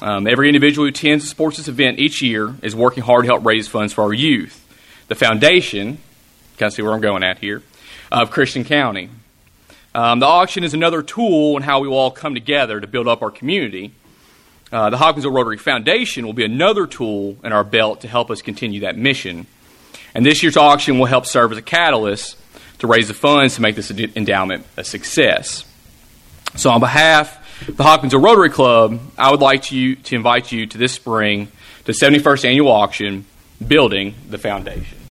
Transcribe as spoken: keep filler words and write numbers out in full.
Um, every individual who attends and supports this event each year is working hard to help raise funds for our youth. The foundation, kind of see where I'm going at here, of Christian County. Um, the auction is another tool in how we will all come together to build up our community. Uh, the Hopkinsville Rotary Foundation will be another tool in our belt to help us continue that mission. And this year's auction will help serve as a catalyst to raise the funds to make this endowment a success. So on behalf of the Hopkinsville Rotary Club, I would like to, to invite you to this spring to the seventy-first Annual Auction, Building the Foundation.